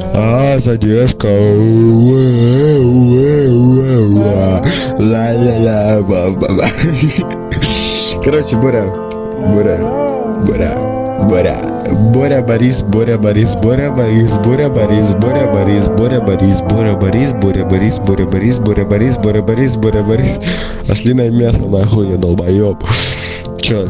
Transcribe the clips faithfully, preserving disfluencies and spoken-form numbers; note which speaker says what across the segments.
Speaker 1: А, задержка. Ла-ла-ла, ба-ба-ба. Короче, Боря, Боря, Боря, Боря, Боря Борис, Боря Борис, Боря Борис, Боря Борис, Боря Борис, Боря Борис, Боря Борис, Боря Борис, Боря Борис, Боря Борис, Боря Борис, Боря Борис. Ослиное мясо, нахуй, я долбоёб. Чё?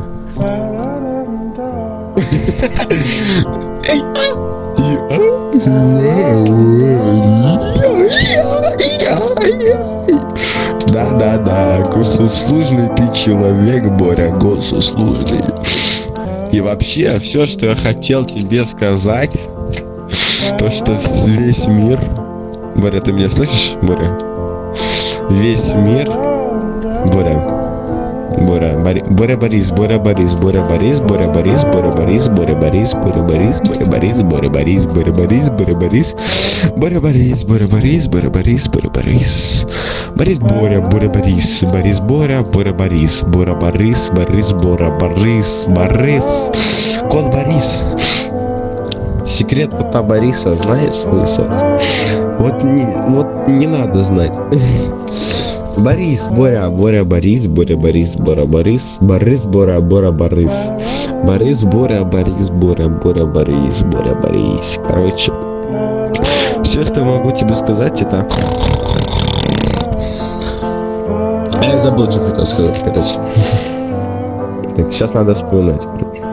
Speaker 1: Да-да-да, госуслужный ты человек, Боря, госуслужный. И вообще, все, что я хотел тебе сказать, то, что весь мир... Боря, ты меня слышишь, Боря? Весь мир... Боря... Боря, Бори, Боря Борис, Боря Борис, Боря Борис, Боря Борис, Боря Борис, Боря Борис, Боря Борис, Боря Борис, Боря Борис, Боря Борис, Боря Борис, Боря Борис, Боря Борис, Боря Борис, Боря Борис, Борис Боря, Боря Борис, Борис Боря, Боря Борис, Боря Борис, Борис Боря, Борис, Борис, кот Борис. Секрет кота Бориса, знаешь, смысл? Вот не, вот не надо знать. Борис, Боря, Боря, Борис, Боря, Борис, Боря, Борис, Борис, Боря, Боря, Борис, Борис, Боря, Борис, Боря, Боря, Борис, Боря, Борис. Короче, все, что я могу тебе сказать, это... Я забыл, что хотел сказать, короче. Так, сейчас надо вспоминать, короче.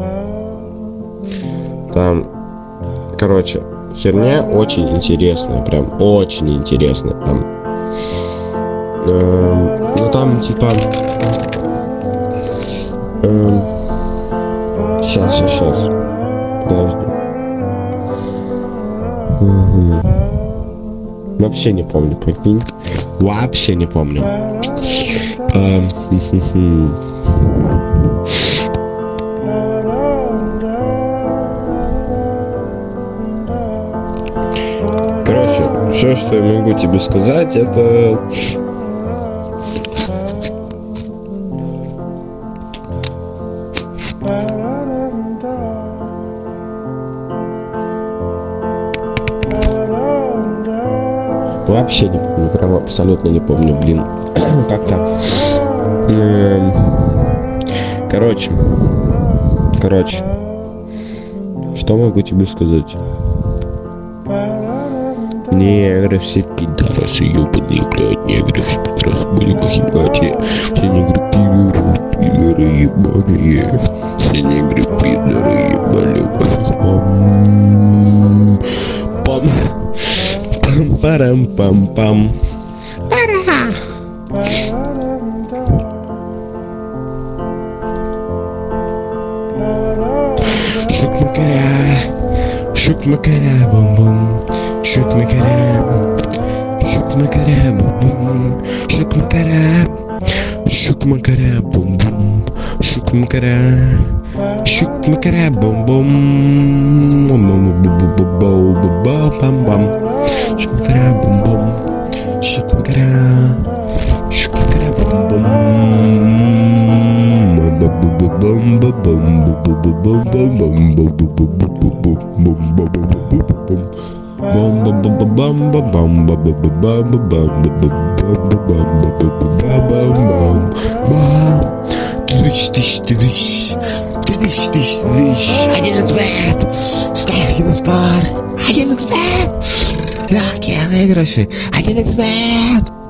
Speaker 1: Там, короче, херня очень интересная, прям очень интересная. Там... Эм, ну там типа эм, сейчас, сейчас, сейчас. Подожди. Угу. Вообще не помню, прикинь. Вообще не помню. Эм, Короче, все, что я могу тебе сказать, это... Вообще не помню, прям абсолютно не помню, блин. Как так? Эм... Короче. Короче. Что могу тебе сказать? Негры все пидорасы, ёбаные, блядь, негры все пидорасы были похибатели. Все негры пидоры, пидоры ебаные. Все негры пидоры ебали. Пам. Парам-пам-пам. Пара! Шук-макаря, шук-макаря, бум-бум, шук-макаря, шук-макаря, бум-бум, шук-макаря, шук-макаря, бум-бум, шук-макаря, шук-макаря, бум-бум, бум-бум-бум-бум-бум-бум-бум. Шукмакара бум-бум, шукмакара, шукмакара бум-бум, один эксперт, ставки на спорт, один эксперт. Легкие выигрыши, один эксперт.